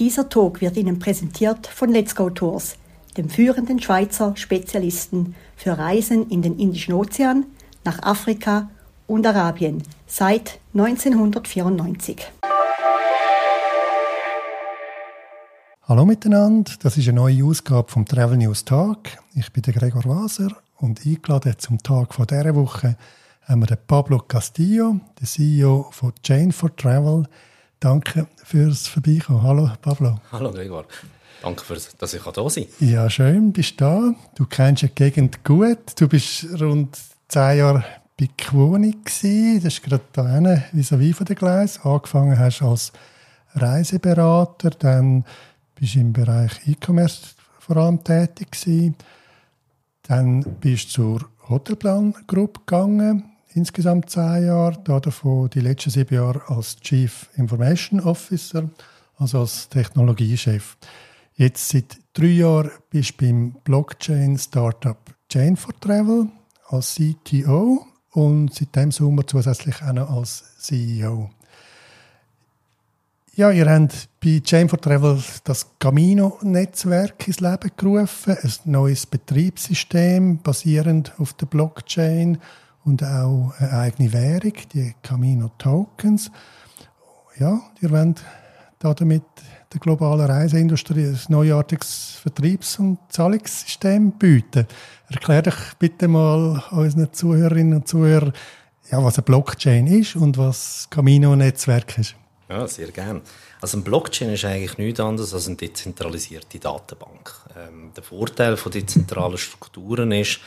Dieser Talk wird Ihnen präsentiert von Let's Go Tours, dem führenden Schweizer Spezialisten für Reisen in den Indischen Ozean, nach Afrika und Arabien seit 1994. Hallo miteinander, das ist eine neue Ausgabe vom Travel News Tag. Ich bin der Gregor Waser und eingeladen zum Tag von dieser Woche haben wir den Pablo Castillo, den CEO von Chain for Travel. Danke fürs Vorbeikommen. Hallo Pablo. Hallo Gregor. Danke, dass ich da sein kann. Ja, schön, bist du da. Du kennst die Gegend gut. Du bist rund 10 Jahre bei Kwoni gsi. Das ist gerade da hinten, vis-à-vis von den Gleisen. Angefangen hast als Reiseberater, dann bist du im Bereich E-Commerce vor allem tätig gewesen. Dann bist du zur Hotelplan Group gegangen, insgesamt 10 Jahre. Davon die letzten 7 Jahre als Chief Information Officer, also als Technologiechef. Jetzt seit 3 Jahren bist du beim Blockchain-Startup Chain for Travel als CTO und seit dem Sommer zusätzlich auch noch als CEO. Ja, ihr habt bei Chain for Travel das Camino-Netzwerk ins Leben gerufen, ein neues Betriebssystem basierend auf der Blockchain und auch eine eigene Währung, die Camino-Tokens. Ja, ihr wollt damit der globalen Reiseindustrie ein neuartiges Vertriebs- und Zahlungssystem bieten. Erklär doch bitte mal unseren Zuhörerinnen und Zuhörern, ja, was eine Blockchain ist und was das Camino-Netzwerk ist. Ja, sehr gerne. Also ein Blockchain ist eigentlich nichts anderes als eine dezentralisierte Datenbank. Der Vorteil von dezentralen Strukturen ist,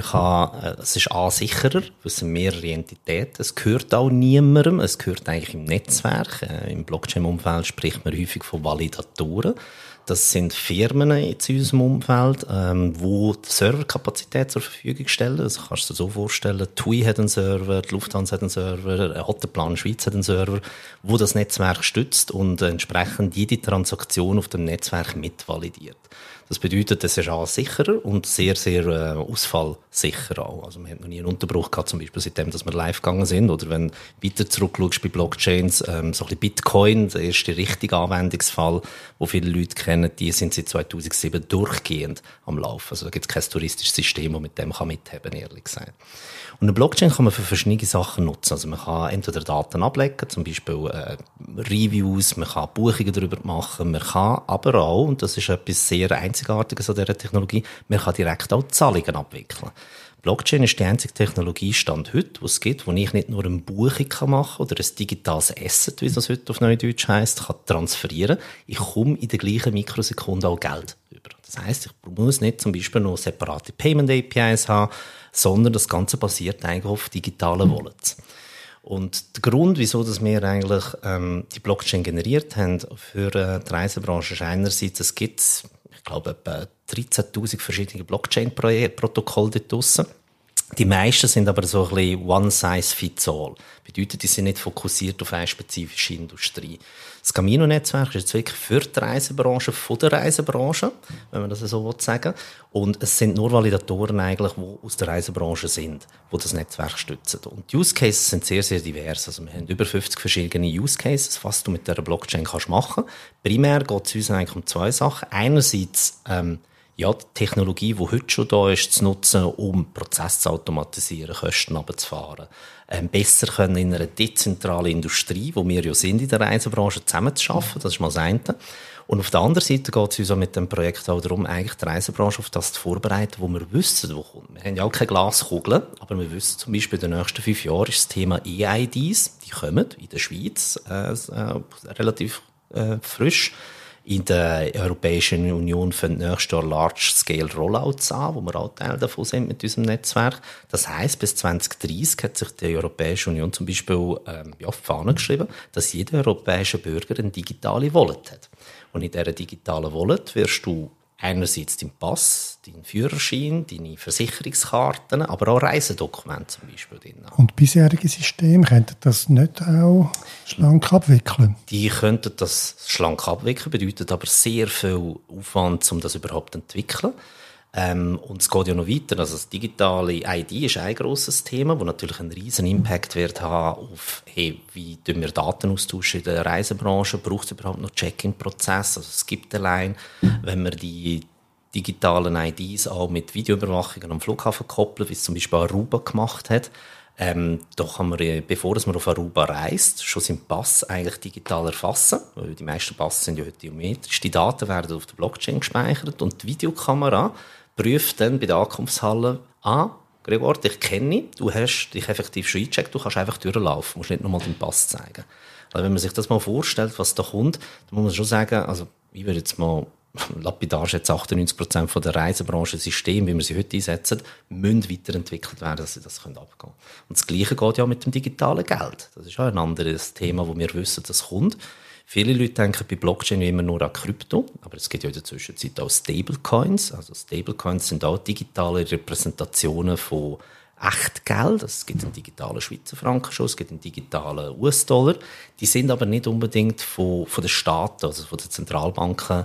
es ist sicherer, es sind mehrere Entitäten, es gehört auch niemandem, es gehört eigentlich im Netzwerk. Im Blockchain-Umfeld spricht man häufig von Validatoren. Das sind Firmen in unserem Umfeld, die Serverkapazität zur Verfügung stellen. Also kannst du dir so vorstellen, TUI hat einen Server, die Lufthansa hat einen Server, Hotelplan Schweiz hat einen Server, wo das Netzwerk stützt und entsprechend jede Transaktion auf dem Netzwerk mitvalidiert. Das bedeutet, es ist sicherer und sehr, sehr ausfallsicher auch. Also man hat noch nie einen Unterbruch gehabt, zum Beispiel seitdem, dass wir live gegangen sind. Oder wenn du weiter zurückschaust bei Blockchains, so ein bisschen Bitcoin, der erste richtige Anwendungsfall, wo viele Leute kennen, die sind seit 2007 durchgehend am Laufen. Also da gibt es kein touristisches System, das mit dem mithaben kann, ehrlich gesagt. Und eine Blockchain kann man für verschiedene Sachen nutzen. Also man kann entweder Daten ablegen, zum Beispiel Reviews, man kann Buchungen darüber machen, man kann aber auch, und das ist etwas sehr Einzigartiges an dieser Technologie, man kann direkt auch Zahlungen abwickeln. Blockchain ist die einzige Technologiestand heute, die es gibt, wo ich nicht nur eine Buchung machen kann oder ein digitales Asset, wie das heute auf Neudeutsch heisst, kann transferieren. Ich komme in der gleichen Mikrosekunde auch Geld über. Das heisst, ich muss nicht zum Beispiel noch separate Payment APIs haben, sondern das Ganze basiert eigentlich auf digitalen Wallets. Und der Grund, wieso dass wir eigentlich die Blockchain generiert haben für die Reisebranche, ist einerseits, es gibt, ich glaube, etwa 13'000 verschiedene Blockchain-Protokolle dort draussen. Die meisten sind aber so ein bisschen one size fits all. Bedeutet, die sind nicht fokussiert auf eine spezifische Industrie. Das Camino-Netzwerk ist jetzt wirklich für die Reisebranche, von der Reisebranche, wenn man das so sagen will. Und es sind nur Validatoren eigentlich, die aus der Reisebranche sind, die das Netzwerk stützen. Und die Use Cases sind sehr, sehr divers. Also wir haben über 50 verschiedene Use Cases, was du mit dieser Blockchain kannst machen. Primär geht es uns eigentlich um 2 Sachen. Einerseits, die Technologie, die heute schon da ist, zu nutzen, um Prozesse zu automatisieren, Kosten runterzufahren. Besser können in einer dezentralen Industrie, wo wir ja sind in der Reisebranche, zusammenzuschaffen. Das ist mal das eine. Und auf der anderen Seite geht es uns auch mit dem Projekt auch darum, eigentlich die Reisebranche auf das zu vorbereiten, wo wir wissen, wo kommt. Wir haben ja auch keine Glaskugel, aber wir wissen zum Beispiel, in den nächsten 5 Jahren ist das Thema EIDs, die kommen in der Schweiz relativ frisch. In der Europäischen Union fängt nächstes Jahr Large-Scale Rollouts an, wo wir auch Teil davon sind mit unserem Netzwerk. Das heisst, bis 2030 hat sich die Europäische Union zum Beispiel auf die Fahne geschrieben, dass jeder europäische Bürger eine digitale Wallet hat. Und in dieser digitalen Wallet wirst du einerseits deinen Pass, deinen Führerschein, deine Versicherungskarten, aber auch Reisedokumente zum Beispiel drin. Und bisherige Systeme könnten das nicht auch schlank abwickeln? Die könnten das schlank abwickeln, bedeutet aber sehr viel Aufwand, um das überhaupt zu entwickeln. Und es geht ja noch weiter. Also das digitale ID ist ein grosses Thema, das natürlich einen riesen Impact wird haben auf, hey, wie tun wir Daten austauschen in der Reisebranche? Braucht es überhaupt noch Check-in-Prozess? Also es gibt allein, wenn wir die digitalen IDs auch mit Videoüberwachungen am Flughafen koppeln, wie es zum Beispiel Aruba gemacht hat, da kann man, bevor man auf Aruba reist, schon seinen Pass eigentlich digital erfassen. Weil die meisten Pässe sind ja heute biometrisch. Die Daten werden auf der Blockchain gespeichert und die Videokamera prüft dann bei der Ankunftshalle an, Gregor, dich kenne ich, du hast dich effektiv schon eingecheckt, du kannst einfach durchlaufen, musst nicht nochmal deinen Pass zeigen. Also wenn man sich das mal vorstellt, was da kommt, dann muss man schon sagen, also ich würde jetzt mal lapidar jetzt 98% von der Reisebranche System, wie wir sie heute einsetzen, müssen weiterentwickelt werden, dass sie das abgehen können. Und das Gleiche geht ja mit dem digitalen Geld. Das ist auch ein anderes Thema, wo wir wissen, das kommt. Viele Leute denken bei Blockchain immer nur an Krypto, aber es gibt ja in der Zwischenzeit auch Stablecoins. Also Stablecoins sind auch digitale Repräsentationen von Echtgeld. Es gibt einen digitalen Schweizer Franken schon, es gibt einen digitalen US-Dollar. Die sind aber nicht unbedingt von den Staaten, also von den Zentralbanken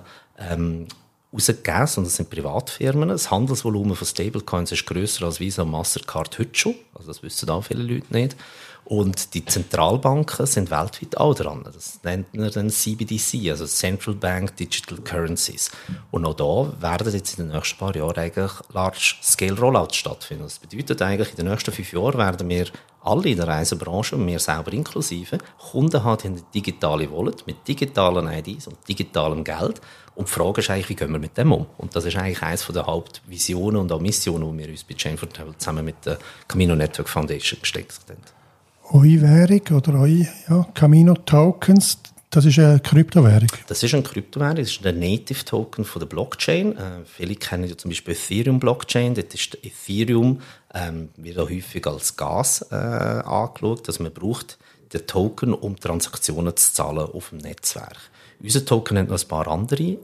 rausgegeben, sondern das sind Privatfirmen. Das Handelsvolumen von Stablecoins ist grösser als Visa und Mastercard heute schon. Also das wissen auch viele Leute nicht. Und die Zentralbanken sind weltweit auch dran. Das nennt man dann CBDC, also Central Bank Digital Currencies. Und auch da werden jetzt in den nächsten paar Jahren eigentlich Large-Scale-Rollouts stattfinden. Das bedeutet eigentlich, in den nächsten 5 Jahren werden wir alle in der Reisebranche, und wir selber inklusive, Kunden haben eine digitale Wallet mit digitalen IDs und digitalem Geld. Und die Frage ist eigentlich, wie gehen wir mit dem um? Und das ist eigentlich eines der Hauptvisionen und auch Missionen, die wir uns bei Chain for Travel zusammen mit der Camino Network Foundation gesteckt haben. Eure Währung oder eure Camino Tokens, das ist eine Kryptowährung? Das ist eine Kryptowährung, das ist der Native Token von der Blockchain. Viele kennen ja zum Beispiel Ethereum Blockchain. Dort ist Ethereum wird auch häufig als Gas angeschaut, dass man braucht den Token, um Transaktionen zu zahlen auf dem Netzwerk. Unser Token hat noch ein paar andere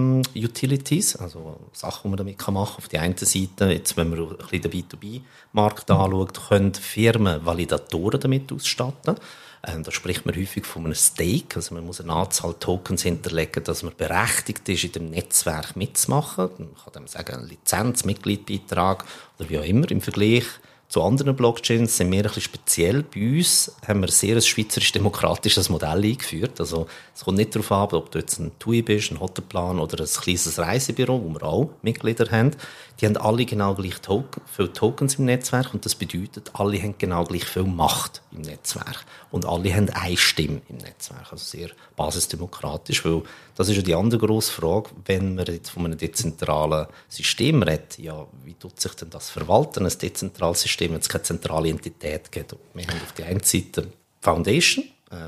Utilities, also Sachen, die man damit machen kann. Auf der einen Seite, jetzt, wenn man ein bisschen den B2B-Markt anschaut, können Firmen Validatoren damit ausstatten. Da spricht man häufig von einem Stake, also man muss eine Anzahl Tokens hinterlegen, dass man berechtigt ist, in dem Netzwerk mitzumachen. Man kann dem sagen, Lizenz, Mitgliedbeitrag oder wie auch immer. Im Vergleich zu anderen Blockchains sind wir ein bisschen speziell. Bei uns haben wir ein sehr schweizerisch-demokratisches Modell eingeführt. Also es kommt nicht darauf an, ob du jetzt ein TUI bist, ein Hotelplan oder ein kleines Reisebüro, wo wir auch Mitglieder haben. Die haben alle genau gleich viele Tokens im Netzwerk und das bedeutet, alle haben genau gleich viel Macht im Netzwerk. Und alle haben eine Stimme im Netzwerk. Also sehr basisdemokratisch, weil das ist ja die andere grosse Frage, wenn man jetzt von einem dezentralen System redet, ja, wie tut sich denn das verwalten, ein dezentrales System, wenn es keine zentrale Entität gibt? Wir haben auf der einen Seite Foundation,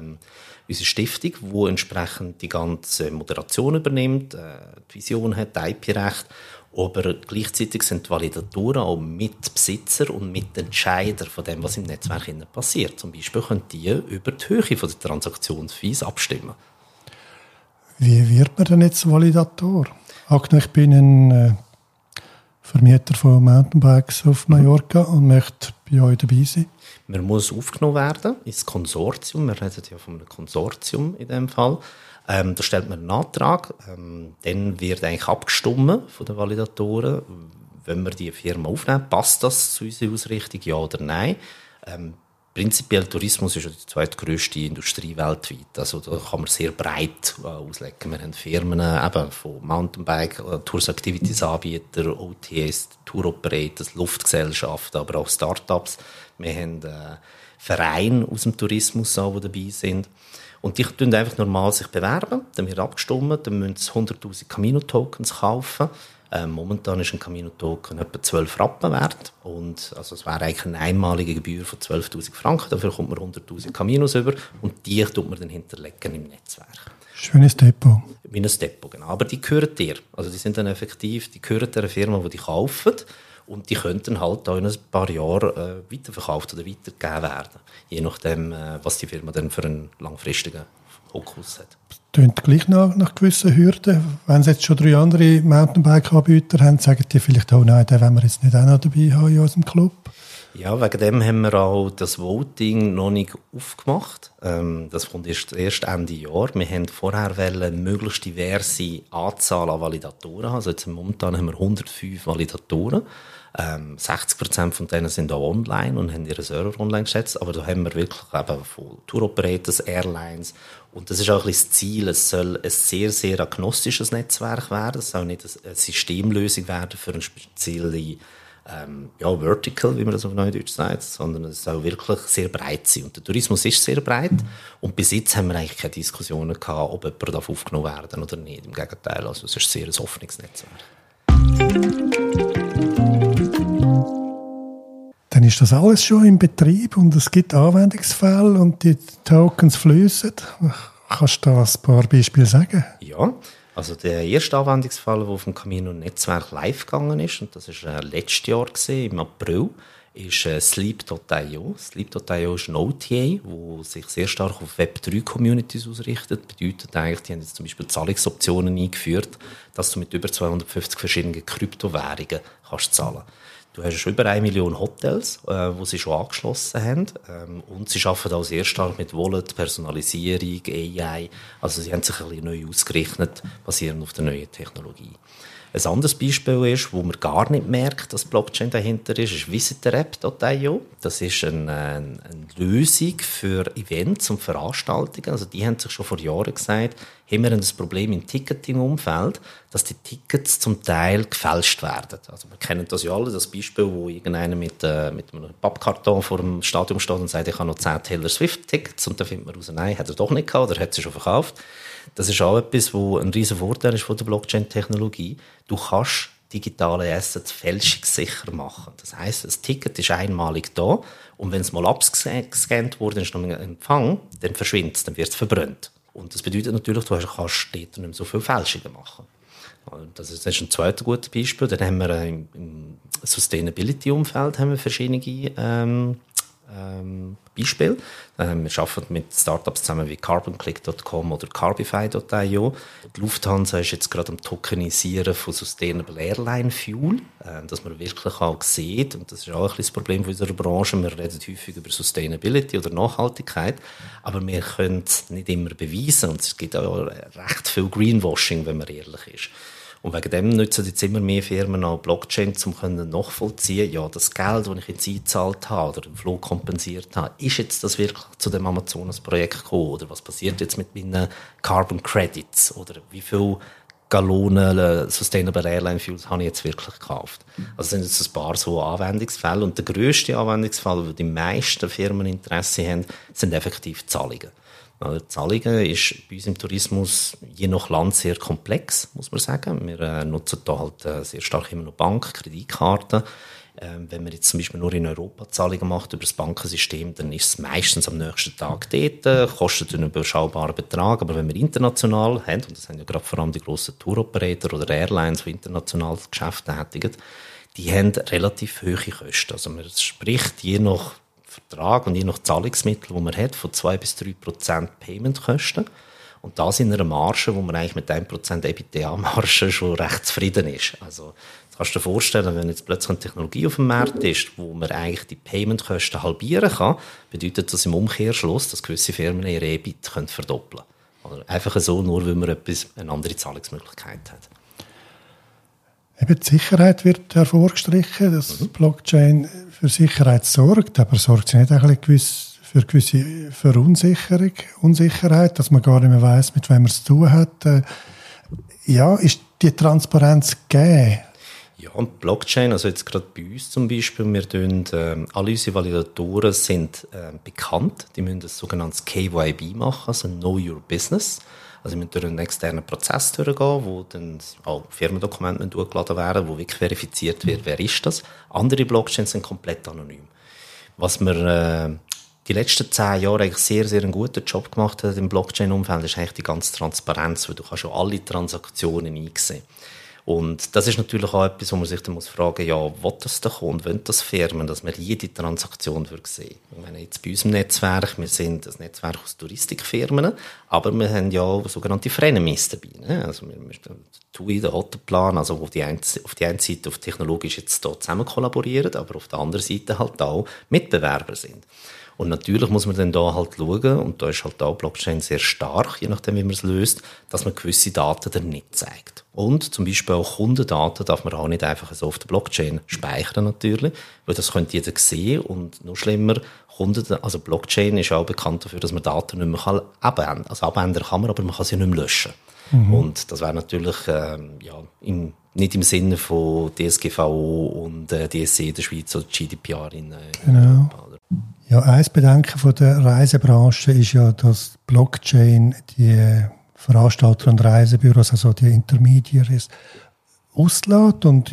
unsere Stiftung, die entsprechend die ganze Moderation übernimmt, die Vision hat, IP-Recht, aber gleichzeitig sind die Validatoren auch Mitbesitzer und Mitentscheider von dem, was im Netzwerk passiert. Zum Beispiel können die über die Höhe der Transaktionsfees abstimmen. Wie wird man denn jetzt Validator? Ich bin ein Vermieter von Mountainbikes auf Mallorca und möchte bei euch dabei sein. Man muss aufgenommen werden ins Konsortium. Wir reden ja von einem Konsortium in dem Fall. Da stellt man einen Antrag. Dann wird eigentlich abgestimmt von den Validatoren, wenn wir die Firma aufnehmen. Passt das zu unserer Ausrichtung, ja oder nein? Prinzipiell Tourismus ist ja die zweitgrößte Industrie weltweit. Also da kann man sehr breit auslegen. Wir haben Firmen eben von Mountainbike, Tours Activities Anbieter, OTAs, Tour Operators, Luftgesellschaften, aber auch Startups. Wir haben Vereine aus dem Tourismus, die dabei sind. Und die können einfach normal sich bewerben, dann wird abgestimmt, dann müssen sie 100'000 Camino-Tokens kaufen. Momentan ist ein Camino-Token etwa 12 Rappen wert. Und also es wäre eigentlich eine einmalige Gebühr von 12'000 Franken. Dafür kommt man 100'000 Caminos über und die tut man dann hinterlegen im Netzwerk. Schönes Depot. Wie ein Depot, genau. Aber die gehören dir. Also die sind dann effektiv, die gehören der Firma, die kaufen. Und die könnten halt auch in ein paar Jahren weiterverkauft oder weitergegeben werden. Je nachdem, was die Firma dann für einen langfristigen Fokus hat. Tönt gleich nach gewissen Hürden. Wenn Sie jetzt schon 3 andere Mountainbike-Anbieter haben, sagen die vielleicht auch, nein, den wollen wir jetzt nicht auch noch dabei haben in unserem Club? Ja, wegen dem haben wir auch das Voting noch nicht aufgemacht. Das kommt erst Ende Jahr. Wir haben vorher eine möglichst diverse Anzahl an Validatoren haben. Also jetzt momentan haben wir 105 Validatoren. 60% von denen sind auch online und haben ihre Server online gesetzt. Aber da haben wir wirklich eben von Tour-Operators, Airlines. Und das ist auch ein bisschen das Ziel. Es soll ein sehr, sehr agnostisches Netzwerk werden. Es soll nicht eine Systemlösung werden für eine spezielle Vertical, wie man das auf Neudeutsch sagt, sondern es soll wirklich sehr breit sein. Und der Tourismus ist sehr breit. Und bis jetzt haben wir eigentlich keine Diskussionen gehabt, ob jemand aufgenommen werden darf oder nicht. Im Gegenteil, also es ist sehr ein offenes Netzwerk. Dann ist das alles schon im Betrieb und es gibt Anwendungsfälle und die Tokens fließen. Kannst du da ein paar Beispiele sagen? Ja, also der erste Anwendungsfall, der auf dem Camino-Netzwerk live gegangen ist, und das war letztes Jahr, im April, ist Sleep.io. Sleep.io ist ein OTA, der sich sehr stark auf Web3-Communities ausrichtet. Bedeutet eigentlich, die haben jetzt zum Beispiel Zahlungsoptionen eingeführt, dass du mit über 250 verschiedenen Kryptowährungen kannst zahlen. Du hast über 1 Million Hotels, die sie schon angeschlossen haben. Und sie arbeiten auch sehr stark mit Wallet, Personalisierung, AI. Also sie haben sich ein bisschen neu ausgerichtet, basierend auf der neuen Technologie. Ein anderes Beispiel ist, wo man gar nicht merkt, dass Blockchain dahinter ist VisitOrapp.io. Das ist eine Lösung für Events und Veranstaltungen. Also die haben sich schon vor Jahren gesagt, haben wir ein Problem im Ticketing-Umfeld, dass die Tickets zum Teil gefälscht werden. Also wir kennen das ja alle, das Beispiel, wo irgendeiner mit einem Pappkarton vor dem Stadion steht und sagt, ich habe noch 10 Taylor Swift-Tickets, und dann findet man raus, nein, hat er doch nicht gehabt oder hat sie schon verkauft. Das ist auch etwas, wo ein riesen Vorteil ist von der Blockchain-Technologie. Du kannst digitale Assets fälschungssicher machen. Das heisst, das Ticket ist einmalig da, und wenn es mal abgescannt wurde, ist noch ein Empfang, dann verschwindet es, dann wird es verbrannt. Und das bedeutet natürlich, du kannst dort nicht mehr so viele Fälschungen machen. Das ist ein zweites gutes Beispiel. Dann haben wir im Sustainability-Umfeld verschiedene Beispiele. Wir arbeiten mit Startups zusammen wie CarbonClick.com oder Carbify.io. Die Lufthansa ist jetzt gerade am Tokenisieren von Sustainable Airline Fuel, dass man wirklich auch sieht, und das ist auch ein bisschen das Problem unserer Branche, wir reden häufig über Sustainability oder Nachhaltigkeit, aber wir können es nicht immer beweisen, und es gibt auch recht viel Greenwashing, wenn man ehrlich ist. Und wegen dem nutzen jetzt immer mehr Firmen auch Blockchain, um nachvollziehen, ja, das Geld, das ich jetzt eingezahlt habe oder den Flug kompensiert habe, ist jetzt das wirklich zu dem Amazonas-Projekt gekommen? Oder was passiert jetzt mit meinen Carbon Credits? Oder wie viel Gallonen Sustainable Airline Fuels habe ich jetzt wirklich gekauft? Also das sind jetzt ein paar so Anwendungsfälle. Und der grösste Anwendungsfall, wo die meisten Firmen Interesse haben, sind effektiv Zahlungen. Zahlungen ist bei uns im Tourismus je nach Land sehr komplex, muss man sagen. Wir nutzen da halt sehr stark immer noch Bank, Kreditkarten. Wenn man jetzt zum Beispiel nur in Europa Zahlungen macht über das Bankensystem, dann ist es meistens am nächsten Tag dort, kostet einen überschaubaren Betrag. Aber wenn wir international haben, und das haben ja gerade vor allem die grossen Tour-Operator oder Airlines, die international Geschäfte tätigen, die haben relativ hohe Kosten. Also man spricht je nach Vertrag und je nach Zahlungsmittel, die man hat, von 2-3% Paymentkosten. Und das in einer Marge, wo man eigentlich mit 1% EBITDA-Marge schon recht zufrieden ist. Also, das kannst du dir vorstellen, wenn jetzt plötzlich eine Technologie auf dem Markt ist, wo man eigentlich die Paymentkosten halbieren kann, bedeutet das im Umkehrschluss, dass gewisse Firmen ihre EBIT verdoppeln können. Oder einfach so, nur weil man eine andere Zahlungsmöglichkeit hat. Eben die Sicherheit wird hervorgestrichen, dass Blockchain für Sicherheit sorgt, aber sorgt sie nicht auch ein bisschen für gewisse Unsicherheit, dass man gar nicht mehr weiss, mit wem man es zu tun hat. Ja, ist die Transparenz gegeben? Ja, und Blockchain, also jetzt gerade bei uns zum Beispiel, alle unsere Validatoren sind bekannt, die müssen ein sogenanntes KYB machen, also Know Your Business. Also wir müssen durch einen externen Prozess durchgehen, wo dann auch Firmendokumente durchgeladen werden, wo wirklich verifiziert wird, wer ist das. Andere Blockchains sind komplett anonym. Was wir die letzten 10 Jahre eigentlich sehr, sehr einen guten Job gemacht haben im Blockchain-Umfeld, ist eigentlich die ganze Transparenz, weil du kannst schon alle Transaktionen einsehen. Und das ist natürlich auch etwas, wo man sich dann fragen muss, ja, will das der Kunde, wollen das Firmen, dass man jede Transaktion sehen. Ich meine, jetzt bei unserem Netzwerk, wir sind ein Netzwerk aus Touristikfirmen, aber wir haben ja auch sogenannte Frenemies dabei. Ne? Also wir TUI, der Hottenplan, also wo auf die eine Seite auf technologisch jetzt hier zusammen kollaborieren, aber auf der anderen Seite halt auch Mitbewerber sind. Und natürlich muss man dann da halt schauen, und da ist halt auch Blockchain sehr stark, je nachdem, wie man es löst, dass man gewisse Daten dann nicht zeigt. Und zum Beispiel auch Kundendaten darf man auch nicht einfach so auf der Blockchain speichern natürlich, weil das könnte jeder sehen und noch schlimmer, also Blockchain ist auch bekannt dafür, dass man Daten nicht mehr abändern kann. Also abändern kann man, aber man kann sie nicht mehr löschen. Und das wäre natürlich nicht im Sinne von DSGVO und DSC in der Schweiz oder GDPR in Europa. Ja, ein Bedenken von der Reisebranche ist ja, dass Blockchain die Veranstalter und Reisebüros, also die Intermediaries, auslässt und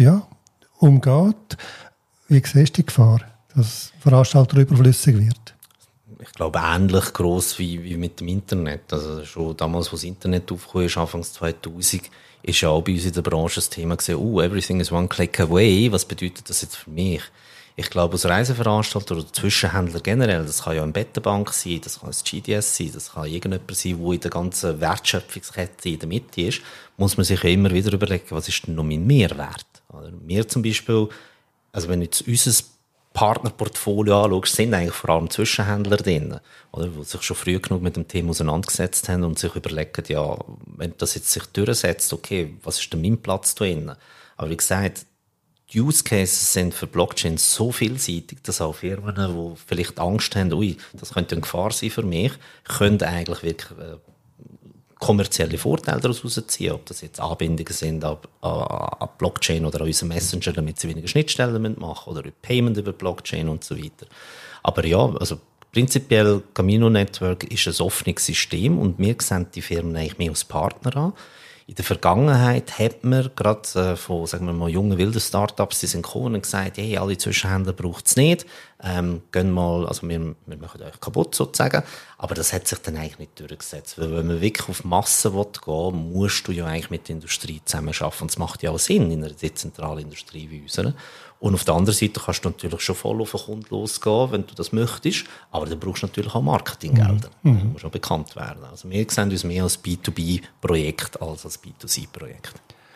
umgeht. Wie siehst du die Gefahr, dass Veranstalter überflüssig wird? Ich glaube, ähnlich gross wie mit dem Internet. Also schon damals, wo das Internet aufgekommen ist, Anfangs 2000, ist ja auch bei uns in der Branche das Thema gewesen, everything is one click away. Was bedeutet das jetzt für mich? Ich glaube, als Reiseveranstalter oder Zwischenhändler generell, das kann ja eine Bettenbank sein, das kann ein GDS sein, das kann irgendjemand sein, der in der ganzen Wertschöpfungskette in der Mitte ist, muss man sich ja immer wieder überlegen, was ist denn noch mein Mehrwert? Wir zum Beispiel, also wenn du jetzt unser Partnerportfolio anschaust, sind eigentlich vor allem Zwischenhändler drin, oder, die sich schon früh genug mit dem Thema auseinandergesetzt haben und sich überlegen, ja, wenn das jetzt sich durchsetzt, okay, was ist denn mein Platz da drin? Aber wie gesagt, die Use Cases sind für Blockchain so vielseitig, dass auch Firmen, die vielleicht Angst haben, das könnte eine Gefahr sein für mich, können eigentlich wirklich kommerzielle Vorteile daraus herausziehen, ob das jetzt Anbindungen sind an Blockchain oder an unseren Messenger, damit sie weniger Schnittstellen machen oder Payment über Blockchain und so weiter. Aber ja, also prinzipiell Camino Network ist ein offenes System und wir sehen die Firmen eigentlich mehr als Partner an. In der Vergangenheit hat man gerade von, sagen wir mal, jungen, wilden Startups, die sind gekommen und gesagt, hey, alle Zwischenhändler braucht es nicht, gehen mal, also wir machen euch kaputt sozusagen, aber das hat sich dann eigentlich nicht durchgesetzt, weil wenn man wirklich auf Massen gehen will, musst du ja eigentlich mit der Industrie zusammenarbeiten und das macht ja auch Sinn in einer dezentralen Industrie wie unserer. Und auf der anderen Seite kannst du natürlich schon voll auf den Kunden losgehen, wenn du das möchtest, aber dann brauchst du natürlich auch Marketinggelder. Das muss schon bekannt werden. Also wir sehen uns mehr als B2B-Projekt als als B2C-Projekt.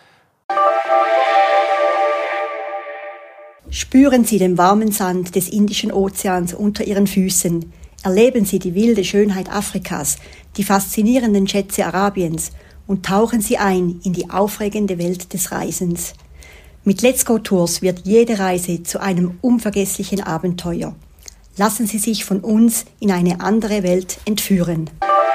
Spüren Sie den warmen Sand des Indischen Ozeans unter Ihren Füßen. Erleben Sie die wilde Schönheit Afrikas, die faszinierenden Schätze Arabiens und tauchen Sie ein in die aufregende Welt des Reisens. Mit Let's Go Tours wird jede Reise zu einem unvergesslichen Abenteuer. Lassen Sie sich von uns in eine andere Welt entführen.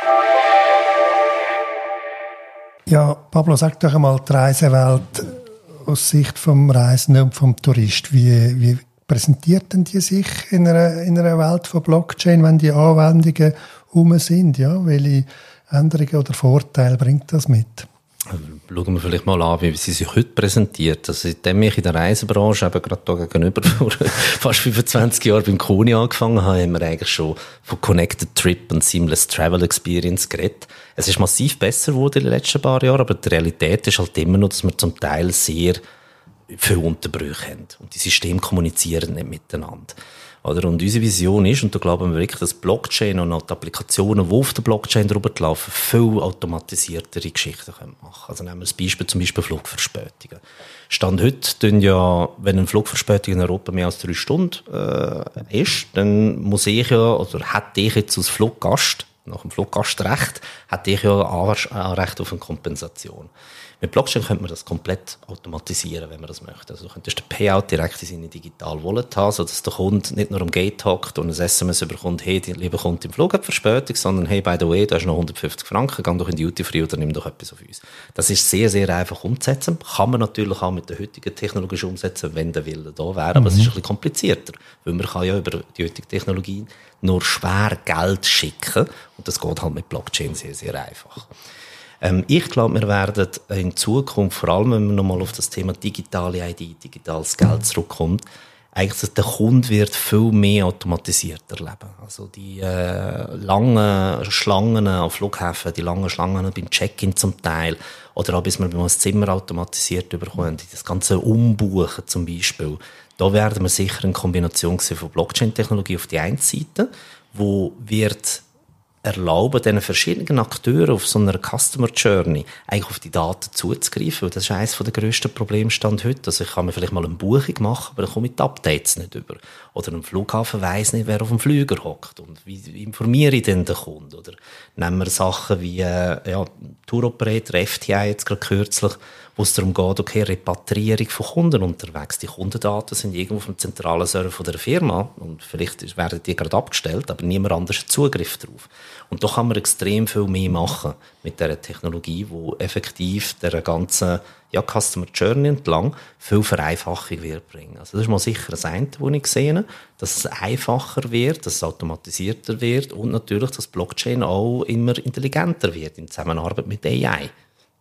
Ja, Pablo, sag doch einmal die Reisewelt aus Sicht vom Reisenden und vom Tourist. Wie präsentiert denn die sich in einer Welt von Blockchain, wenn die Anwendungen sind? Ja, welche Änderungen oder Vorteile bringt das mit? Schauen wir vielleicht mal an, wie sie sich heute präsentiert. Also, seitdem ich in der Reisebranche eben gerade da gegenüber vor fast 25 Jahren beim Koni angefangen habe, haben wir eigentlich schon von Connected Trip und Seamless Travel Experience geredet. Es ist massiv besser geworden in den letzten paar Jahren, aber die Realität ist halt immer noch, dass wir zum Teil sehr viele Unterbrüche haben. Und die Systeme kommunizieren nicht miteinander. Oder? Und unsere Vision ist, und da glauben wir wirklich, dass Blockchain und auch die Applikationen, die auf der Blockchain drüber laufen, viel automatisiertere Geschichten machen können. Also nehmen wir das Beispiel, zum Beispiel Flugverspätungen. Stand heute, ja, wenn eine Flugverspätung in Europa mehr als 3 Stunden ist, dann muss ich ja, oder hätte ich jetzt als Fluggast, nach dem Fluggastrecht, hätte ich ja Anrecht auf eine Kompensation. Mit Blockchain könnte man das komplett automatisieren, wenn man das möchte. Also du könntest den Payout direkt in seine digitale Wallet haben, sodass der Kunde nicht nur am Gate hockt und ein SMS bekommt, hey, lieber Kunde, im Flug hat Verspätung, sondern hey, by the way, da hast noch 150 Franken, geh doch in die Duty-Free oder nimm doch etwas auf uns. Das ist sehr, sehr einfach umzusetzen. Kann man natürlich auch mit der heutigen Technologie umsetzen, wenn der Wille da wäre, aber es ist ein bisschen komplizierter, weil man kann ja über die heutige Technologie nur schwer Geld schicken und das geht halt mit Blockchain sehr, sehr einfach. Ich glaube, wir werden in Zukunft, vor allem wenn man nochmal auf das Thema digitale ID, digitales Geld zurückkommt, eigentlich der Kunde wird viel mehr automatisiert erleben. Also die langen Schlangen auf Flughäfen, die langen Schlangen beim Check-in zum Teil, oder auch bis wir beim Zimmer automatisiert bekommen, das ganze Umbuchen zum Beispiel. Da werden wir sicher eine Kombination von Blockchain-Technologie auf die einen Seite, wo wird erlauben, diesen verschiedenen Akteuren auf so einer Customer Journey eigentlich auf die Daten zuzugreifen, weil das ist eines der grössten Problemstand heute. Also ich kann mir vielleicht mal eine Buchung machen, aber dann komme ich die Updates nicht über. Oder am Flughafen weiss nicht, wer auf dem Flüger hockt. Und wie informiere ich denn den Kunden? Oder nehmen wir Sachen wie Tour Operator, FTI jetzt gerade kürzlich, wo es darum geht, okay, Repatriierung von Kunden unterwegs. Die Kundendaten sind irgendwo auf dem zentralen Server von der Firma und vielleicht werden die gerade abgestellt, aber niemand anderes hat Zugriff darauf. Und da kann man extrem viel mehr machen mit dieser Technologie, die effektiv der ganzen Customer Journey entlang viel Vereinfachung wird bringen. Also das ist mal sicher das eine, was ich sehe, dass es einfacher wird, dass es automatisierter wird und natürlich, dass Blockchain auch immer intelligenter wird in Zusammenarbeit mit AI.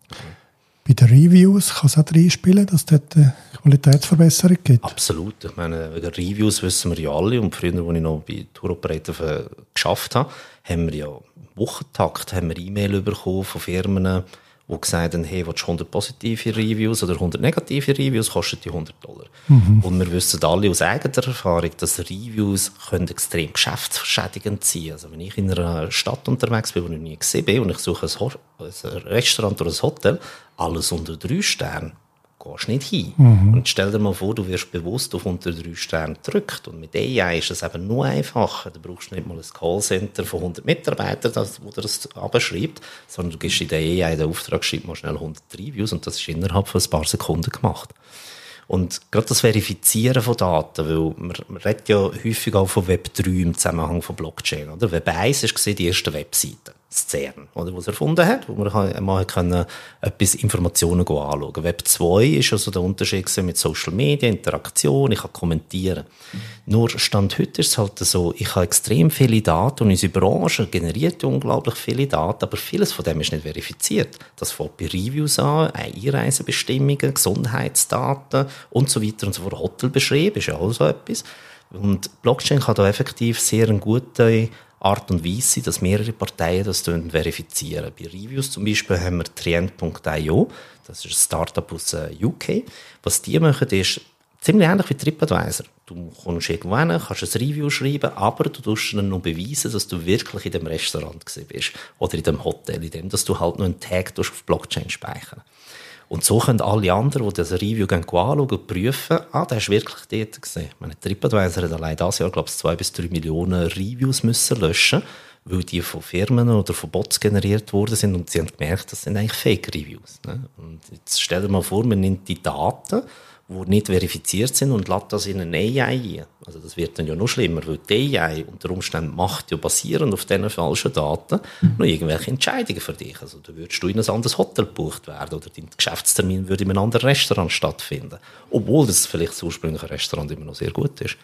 Bei den Reviews kann es auch reinspielen, dass es dort eine Qualitätsverbesserung gibt? Absolut. Ich meine, wegen Reviews wissen wir ja alle. Und früher, als ich noch bei Tour Operator geschafft habe, haben wir ja Wochentakt E-Mail bekommen von Firmen, die gesagt haben, hey, willst du 100 positive Reviews oder 100 negative Reviews, kostet die $100. Und wir wissen alle aus eigener Erfahrung, dass Reviews können extrem geschäftsverschädigend sein. Also wenn ich in einer Stadt unterwegs bin, wo ich nie gesehen bin, und ich suche ein Restaurant oder ein Hotel, alles unter 3 Sternen, gehst nicht hin. Und stell dir mal vor, du wirst bewusst auf unter 3 Sterne gedrückt. Und mit AI ist es eben nur einfacher. Du brauchst nicht mal ein Callcenter von 100 Mitarbeitern, wo dir das abschreibt, sondern du gibst in der AI den Auftrag, schreib mal schnell 100 Reviews und das ist innerhalb von ein paar Sekunden gemacht. Und gerade das Verifizieren von Daten, weil man redet ja häufig auch von Web 3 im Zusammenhang von Blockchain, oder? Web 1 war die erste Webseite, das CERN, oder, was er erfunden hat, wo man mal etwas Informationen anschauen. Web 2 ist also der Unterschied mit Social Media, Interaktion, ich kann kommentieren. Nur Stand heute ist es halt so, ich habe extrem viele Daten und unsere Branche generiert unglaublich viele Daten, aber vieles von dem ist nicht verifiziert. Das fängt bei Reviews an, Einreisebestimmungen, Gesundheitsdaten und so weiter und so fort. Hotelbeschrieb ist ja auch so etwas. Und Blockchain kann da effektiv sehr eine gute Art und Weise sein, dass mehrere Parteien das verifizieren. Bei Reviews zum Beispiel haben wir Trient.io, das ist ein Startup aus UK. Was die machen, ist ziemlich ähnlich wie TripAdvisor. Du kommst irgendwo hin, kannst ein Review schreiben, aber du tust dann noch beweisen, dass du wirklich in dem Restaurant gewesen bist oder in dem Hotel, in dem, dass du halt noch einen Tag auf Blockchain speichern. Und so können alle anderen, die das Review anschauen und prüfen, der ist wirklich dort gewesen. Meine TripAdvisor hat allein dieses Jahr, glaube ich, 2 bis 3 Millionen Reviews müssen löschen, weil die von Firmen oder von Bots generiert worden sind und sie haben gemerkt, das sind eigentlich Fake-Reviews. Ne? Und jetzt stell dir mal vor, man nimmt die Daten, die nicht verifiziert sind und lädt das in eine AI ein. Also das wird dann ja noch schlimmer, weil die AI unter Umständen macht ja basierend auf diesen falschen Daten noch irgendwelche Entscheidungen für dich. Also da würdest du in ein anderes Hotel gebucht werden oder dein Geschäftstermin würde in einem anderen Restaurant stattfinden. Obwohl das vielleicht das ursprüngliche Restaurant immer noch sehr gut ist.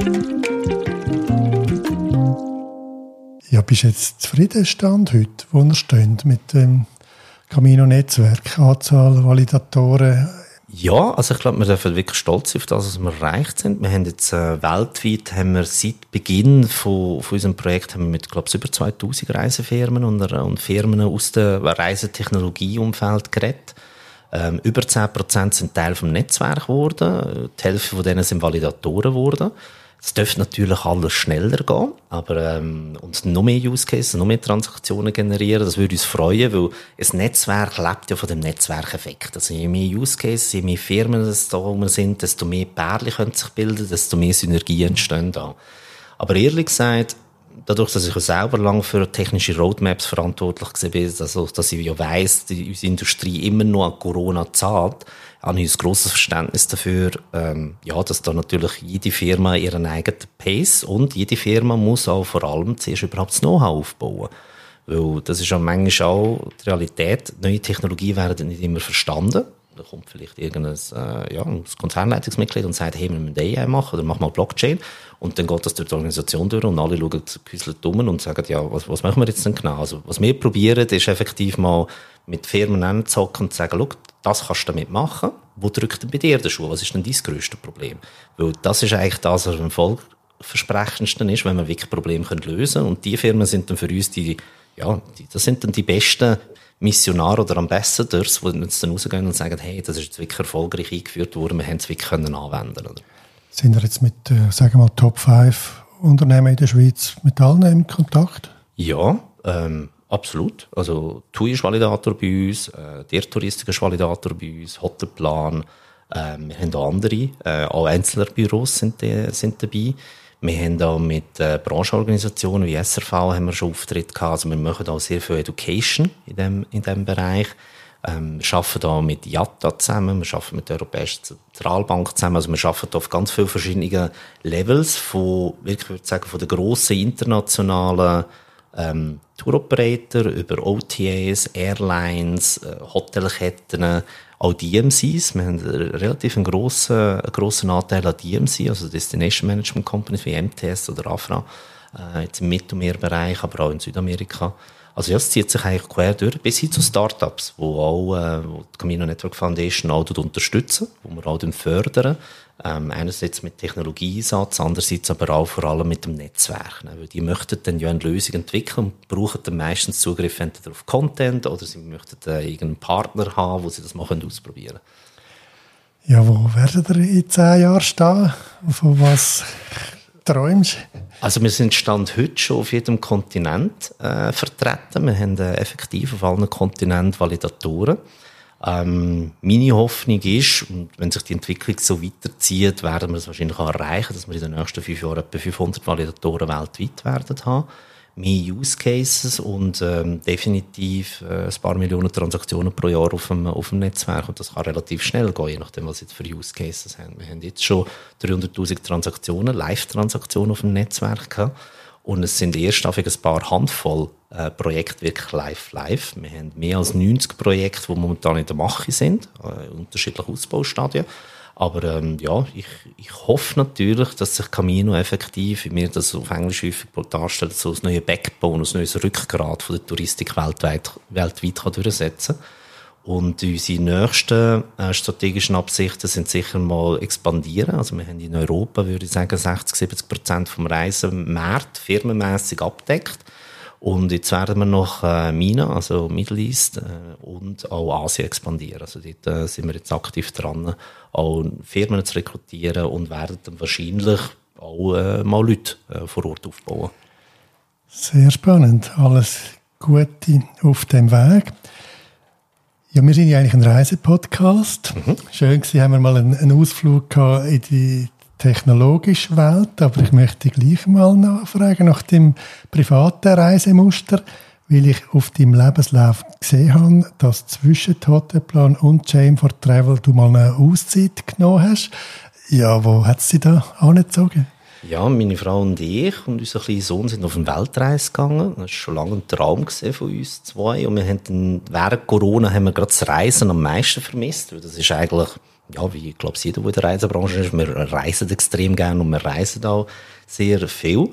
Ja, bist du jetzt zufrieden, Stand heute, wo wir stehen mit dem Camino-Netzwerk, Anzahl Validatoren? Ja, also ich glaube, wir dürfen wirklich stolz sein auf das, was wir erreicht sind. Wir haben jetzt weltweit, haben wir seit Beginn von unserem Projekt, haben wir mit, glaube ich, über 2000 Reisefirmen und Firmen aus dem Reisetechnologieumfeld geredet. Über 10% sind Teil vom Netzwerk geworden. Die Hälfte von denen sind Validatoren geworden. Es dürfte natürlich alles schneller gehen, aber und noch mehr Use Cases, noch mehr Transaktionen generieren, das würde uns freuen, weil ein Netzwerk lebt ja von dem Netzwerkeffekt. Also je mehr Use Cases, je mehr Firmen es da rum sind, desto mehr Pärchen können sich bilden, desto mehr Synergien entstehen da. Aber ehrlich gesagt, dadurch, dass ich ja selber lange für technische Roadmaps verantwortlich war, also, dass ich ja weiss, unsere Industrie immer noch an Corona zahlt, habe ich ein grosses Verständnis dafür, dass da natürlich jede Firma ihren eigenen Pace und jede Firma muss auch vor allem zuerst überhaupt das Know-how aufbauen. Weil das ist ja manchmal auch die Realität. Neue Technologien werden nicht immer verstanden. Da kommt vielleicht irgendein Konzernleitungsmitglied und sagt, hey, wir müssen AI machen oder mach mal Blockchain. Und dann geht das durch die Organisation durch und alle schauen gehäuselt um und sagen, ja, was machen wir jetzt denn genau? Also, was wir probieren, ist effektiv mal mit Firmen hinzuhocken und zu sagen, schau, das kannst du damit machen. wo drückt denn bei dir der Schuh? Was ist denn dein grösstes Problem? Weil das ist eigentlich das, was am erfolgversprechendsten ist, wenn wir wirklich Probleme lösen können. Und die Firmen sind dann für uns das sind dann die besten Missionare oder Ambassadors, die uns dann rausgehen und sagen, hey, das ist jetzt wirklich erfolgreich eingeführt worden, wir haben es wirklich anwenden können. Sind wir jetzt mit, sagen wir mal, Top 5 Unternehmen in der Schweiz mit allen in Kontakt? Ja, absolut. Also TUI ist Validator bei uns, der Touristik ist Validator bei uns, Hotelplan, wir haben auch andere, auch Einzelbüros sind dabei. Wir haben auch mit Branchenorganisationen wie SRV haben wir schon Auftritte gehabt. Also wir machen auch sehr viel Education in dem Bereich. Wir arbeiten auch mit IATA zusammen, wir arbeiten mit der Europäischen Zentralbank zusammen. Also wir arbeiten auf ganz vielen verschiedenen Levels von, wirklich würde ich sagen, von den grossen internationalen Touroperator über OTAs, Airlines, Hotelketten, auch DMCs. Wir haben relativ einen grossen Anteil an DMC, also Destination Management Companies wie MTS oder AFRA, jetzt im Mittelmeerbereich, aber auch in Südamerika. Also ja, es zieht sich eigentlich quer durch, bis hin zu Startups, wo die Camino Network Foundation auch unterstützen, wo wir auch fördern. Einerseits mit Technologieeinsatz, andererseits aber auch vor allem mit dem Netzwerk. Weil die möchten dann ja eine Lösung entwickeln und brauchen dann meistens Zugriff entweder auf Content oder sie möchten irgendeinen Partner haben, wo sie das mal ausprobieren können. Ja, wo werdet ihr in 10 Jahren stehen? Von was träumst du? Also wir sind Stand heute schon auf jedem Kontinent vertreten. Wir haben effektiv auf allen Kontinenten Validatoren. Meine Hoffnung ist, und wenn sich die Entwicklung so weiterzieht, werden wir es wahrscheinlich auch erreichen, dass wir in den nächsten 5 Jahren etwa 500 Validatoren weltweit werden haben. Mehr Use Cases und definitiv ein paar Millionen Transaktionen pro Jahr auf dem Netzwerk. Und das kann relativ schnell gehen, je nachdem, was jetzt für Use Cases haben. Wir haben jetzt schon 300'000 Transaktionen, Live-Transaktionen auf dem Netzwerk gehabt. Und es sind erst ein paar Handvoll Projekte wirklich live. Wir haben mehr als 90 Projekte, die momentan in der Mache sind, in unterschiedlichen Ausbaustadien. Aber ich hoffe natürlich, dass sich Camino effektiv, wie wir das auf Englisch häufig darstellen, so ein neues Backbone, ein neues Rückgrat von der Touristik weltweit kann durchsetzen. Und unsere nächsten strategischen Absichten sind sicher mal expandieren. Also wir haben in Europa, würde ich sagen, 60-70% vom Reisemarkt firmenmässig abdeckt. Und jetzt werden wir noch MENA, also Middle East und auch Asien expandieren. Also dort sind wir jetzt aktiv dran, auch Firmen zu rekrutieren und werden dann wahrscheinlich auch mal Leute vor Ort aufbauen. Sehr spannend. Alles Gute auf dem Weg. Ja, wir sind ja eigentlich ein Reisepodcast. Schön gewesen, haben wir mal einen Ausflug gehabt in die technologische Welt, aber ich möchte gleich mal nachfragen nach dem privaten Reisemuster, weil ich auf deinem Lebenslauf gesehen habe, dass zwischen Hotelplan und Chain for Travel du mal eine Auszeit genommen hast. Ja, wo hat es dich da angezogen? Ja, meine Frau und ich und unser kleiner Sohn sind auf eine Weltreise gegangen. Das war schon lange ein Traum von uns zwei. Und wir haben dann, während Corona haben wir gerade das Reisen am meisten vermisst. Weil das ist eigentlich, ja, wie ich glaube, jeder, der in der Reisebranche ist, wir reisen extrem gerne und wir reisen auch sehr viel.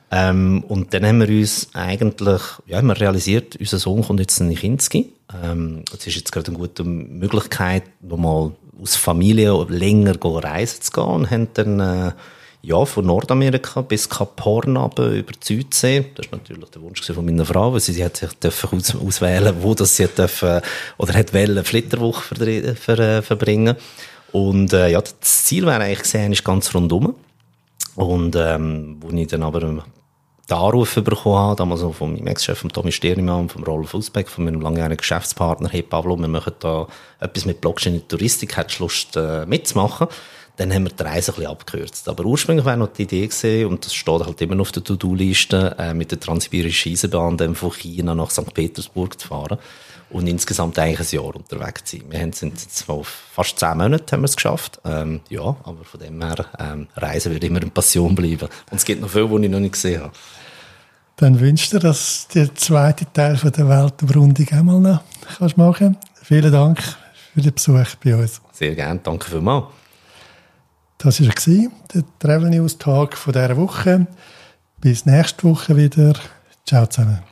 Und dann haben wir uns eigentlich, ja, haben wir realisiert, unser Sohn kommt jetzt in Kinski. Es ist jetzt gerade eine gute Möglichkeit, nochmal aus Familie länger reisen zu gehen und haben dann, von Nordamerika bis Kap Horn runter über die Südsee. Das war natürlich der Wunsch von meiner Frau, weil sie hat sich auswählen, wo das sie hat wollen, Flitterwoche verbringen. Und das Ziel wäre eigentlich gesehen, ist ganz rundum. Und wo ich dann aber den Anruf bekommen habe, damals noch von meinem Ex-Chef, von Tommy Stirnimann und von Rolf Usbeck, von meinem langjährigen Geschäftspartner, hey Pablo, wir machen da etwas mit Blockchain in Touristik, hättest du Lust mitzumachen? Dann haben wir die Reise ein bisschen abgekürzt. Aber ursprünglich war noch die Idee gewesen, und das steht halt immer noch auf der To-Do-Liste, mit der Transsibirischen Eisenbahn dann von China nach St. Petersburg zu fahren und insgesamt eigentlich ein Jahr unterwegs zu sein. Wir sind jetzt auf fast 10 Monate haben wir es geschafft. Aber von dem her, Reisen wird immer eine Passion bleiben. Und es gibt noch viel, die ich noch nicht gesehen habe. Dann wünsche ich dir, dass du den zweiten Teil von der Weltumrundung auch mal noch kannst machen. Vielen Dank für den Besuch bei uns. Sehr gerne, danke vielmals. Das war der Travel News Tag von dieser Woche. Bis nächste Woche wieder. Ciao zusammen.